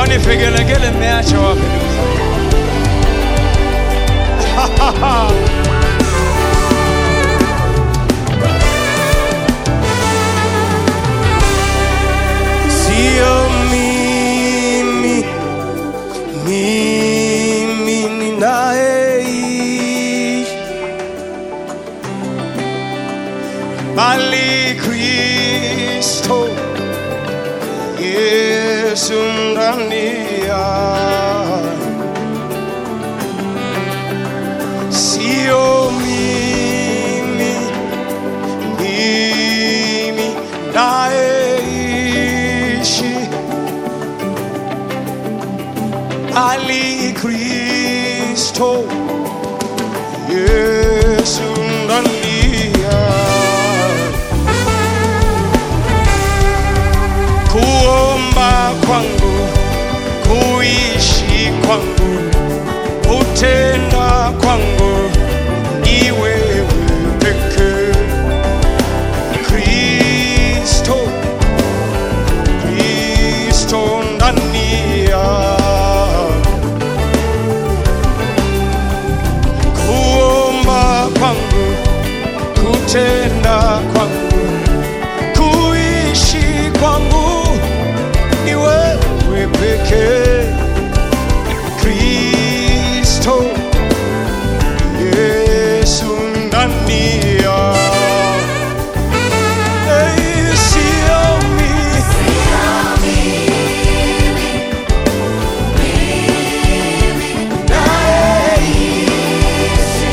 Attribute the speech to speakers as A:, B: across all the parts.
A: Jamani, vigelegele mmeacha wapi ndugu zangu? Sio mimi ninayeishi, bali Kristo Yesu ndani yangu. Sio mimi nayeishi, bali Kristo Yesu ndani yangu. Kuomba kwangu, kuishi kwangu, kutenda kwangu ni wewe pekee. Kristo ndani yangu. Kuomba kwangu, kutenda kwangu, kuishi kwangu ni wewe pekee. Kristo Yesu ndani yangu. Sio mimi nayeishi,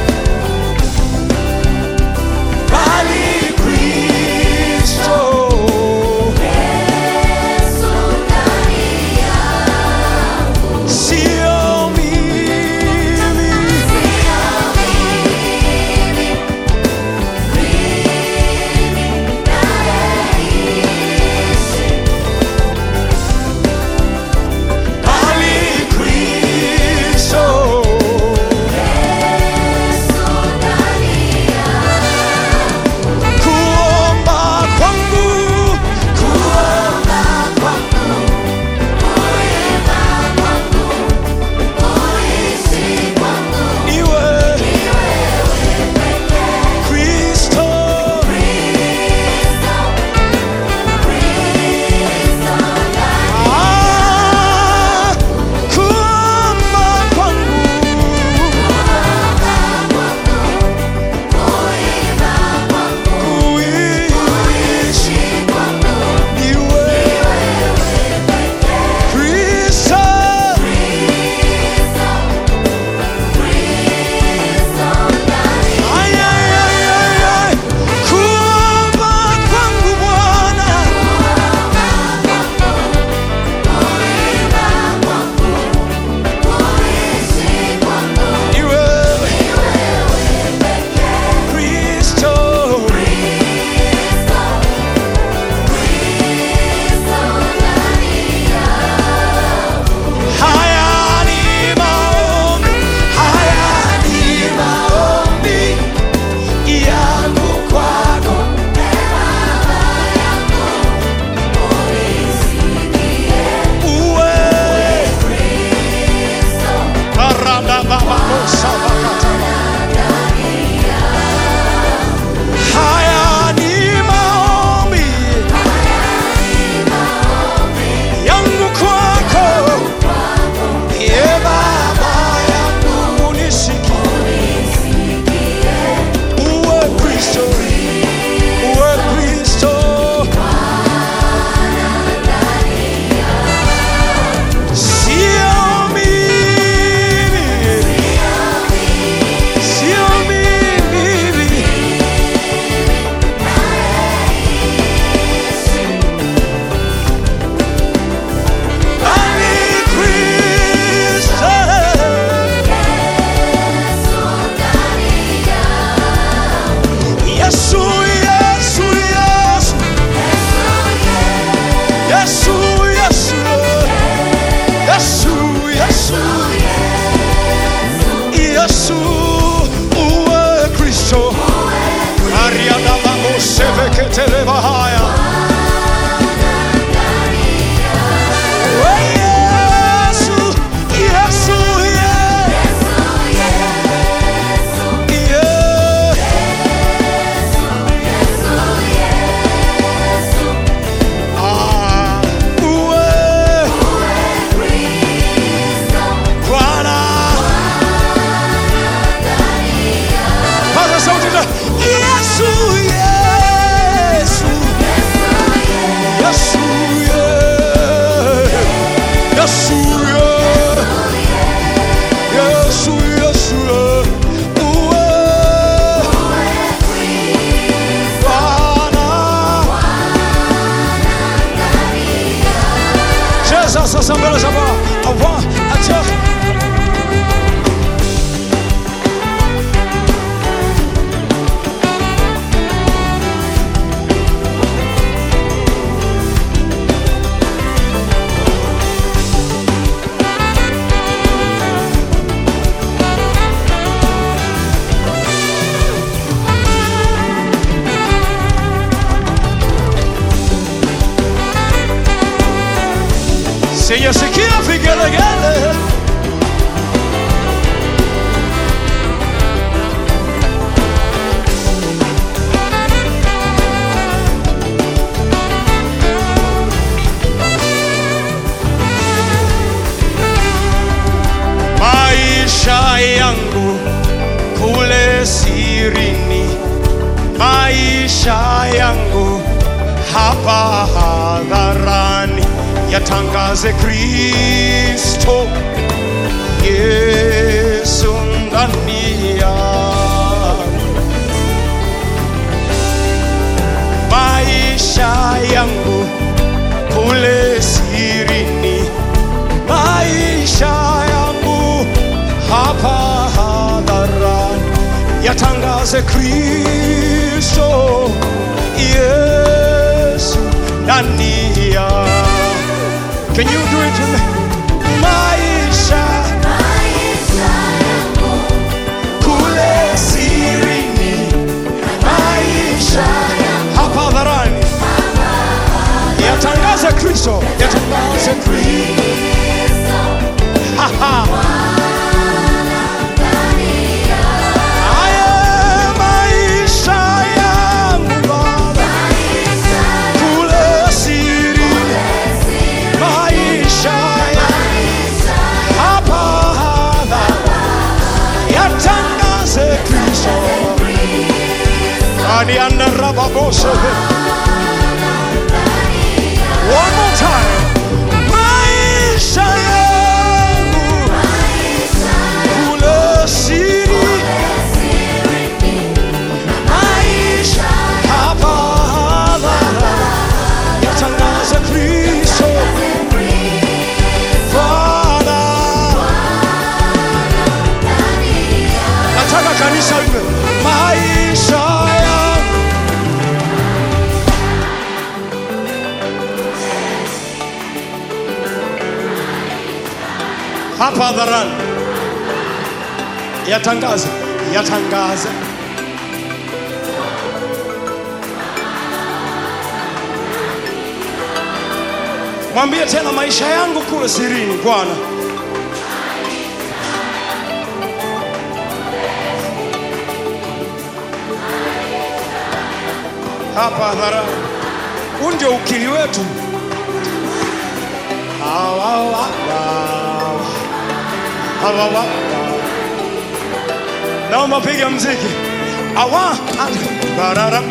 A: bali Kristo Yesu ndani yangu. sasa mbele za Bwana. Awa acha sijasikia vigelegele. Maisha yangu kule sirini, maisha yangu hapa hadharani, yatangaze Kristo Yesu ndani yangu. Maisha yangu kule sirini, maisha yangu hapa hadharani, yatangaze Kristo Yesu ndani yangu. Can you do it with me? Maisha yangu kule sirini, maisha hapa hadharani, yatangaze Kristo, yatangaze Kristo. Ha ha. One more time. Maisha yangu kule sirini, maisha hapa hadharani, yatangaze Kristo. Nataka kanisa liwe maisha hapa hadharani, yatangaze, yatangaze. Mwambie tena, maisha yangu kule sirini, Bwana hapa hadharani. Huu ndio ukili wetu. Naomba piga mziki. Awa barara.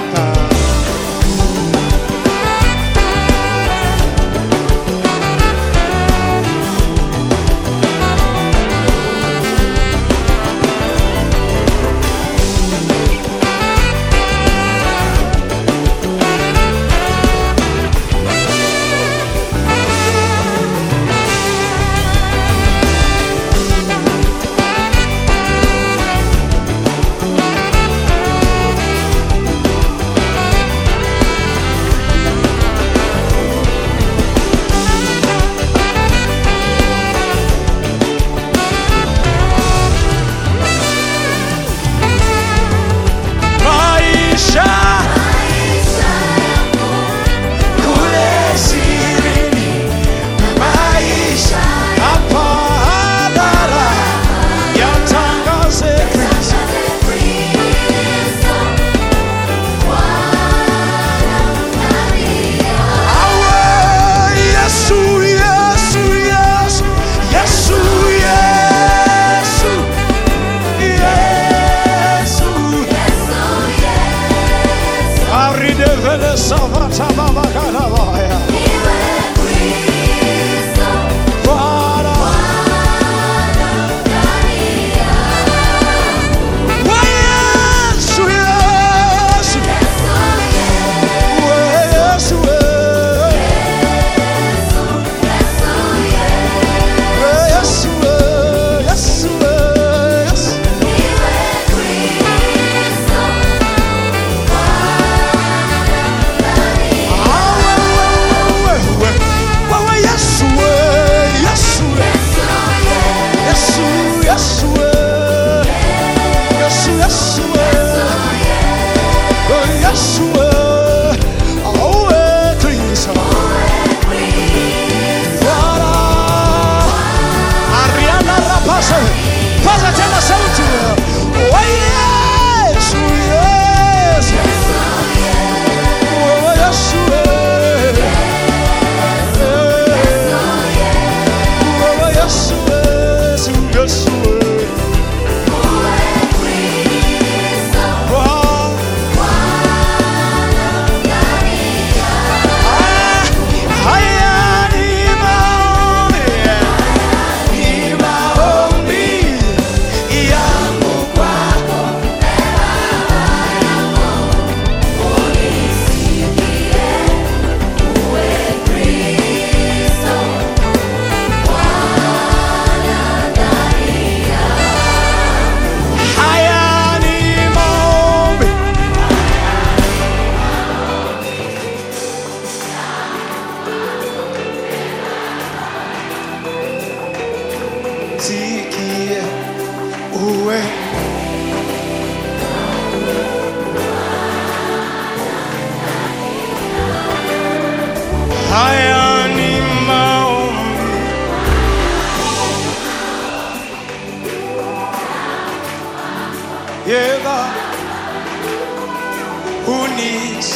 A: haya ni maombi. Yega unis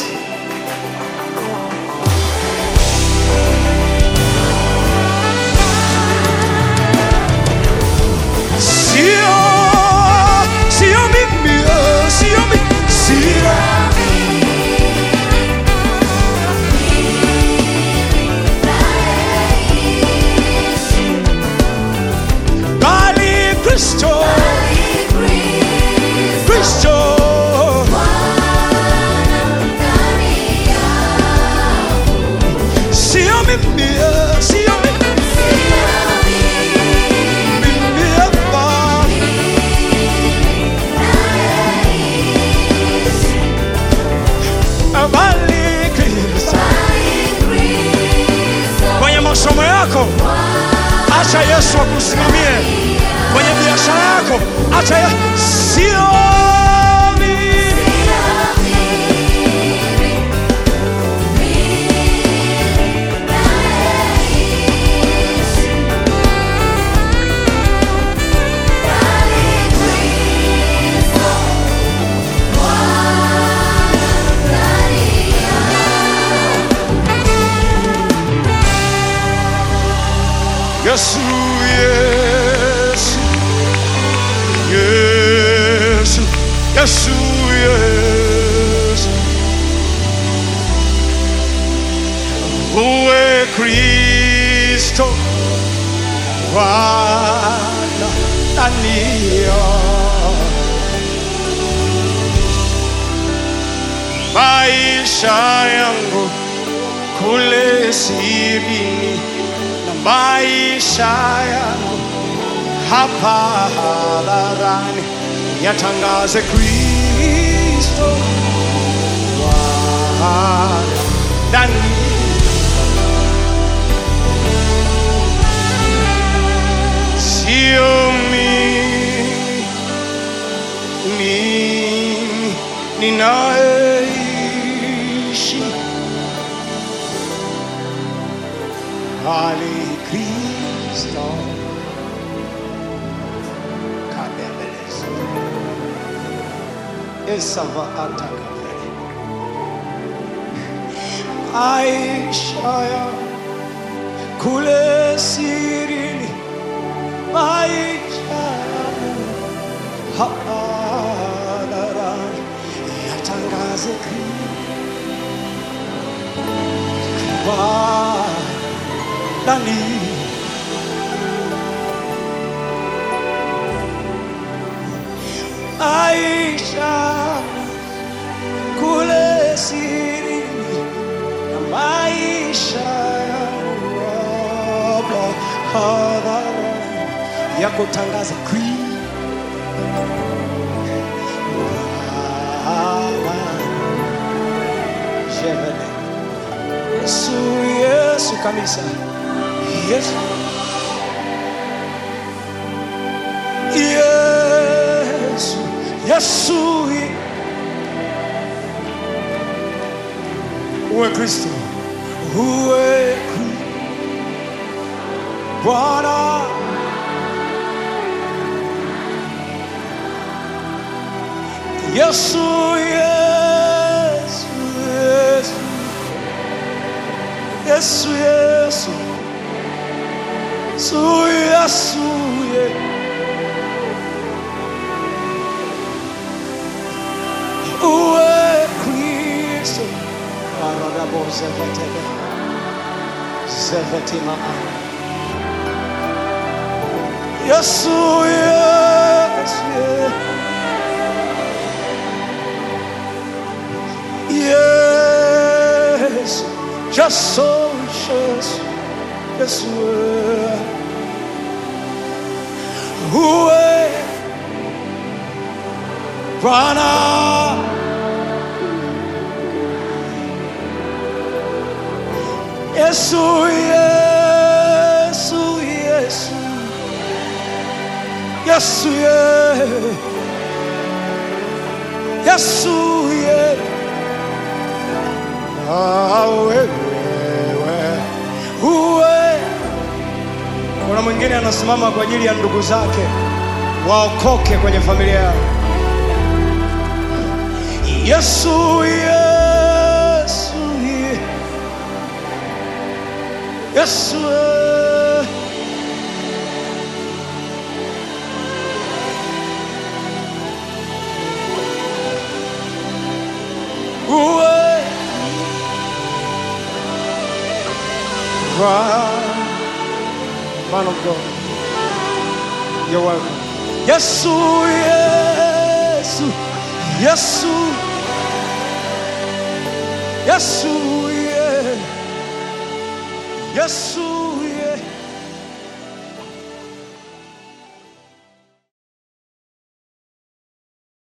A: acha Yesu akusimamie kwenye biashara yako. Acha sio Yesu, Yesu, Yesu, Yesu, Yesu. Uwe Kristo Bwana ndani maisha yangu kule sirini, maisha yangu hapa hadharani yatangaze Kristo Bwana ndani. Sio mimi ninaishi, bali Kristo kabeleza esava atakabele. Maisha ya kule sirini, maisha hapa hadharani yatangaze Kristo ndani. Maisha kule sirini na maisha hapa hadharani ya kutangaza Kristo. Yesu, Yesu kanisa. Yesu, Yesu, Yesu. Uwe Kristo, uwe Bwana. Yesu, Yesu, Yesu, Yesu, Yesu, Yesu, Yesu, uwe Kristo. Arabo zevetebe, zevetima. Yesu, Yesu, Yesu, Jesus, Jesus, Yesu, uwe Bwana. Yesu, Yesu, Yesu, Yesu, Yesu, Yesu, wewe uwe. Kuna mwingine anasimama kwa ajili ya ndugu zake waokoke kwenye familia yao. Yesu, Yesu, Yesu, uwe. Man of God, you're welcome. Yesu, Yesu, Yesu, Yesu, yeah. Yesu.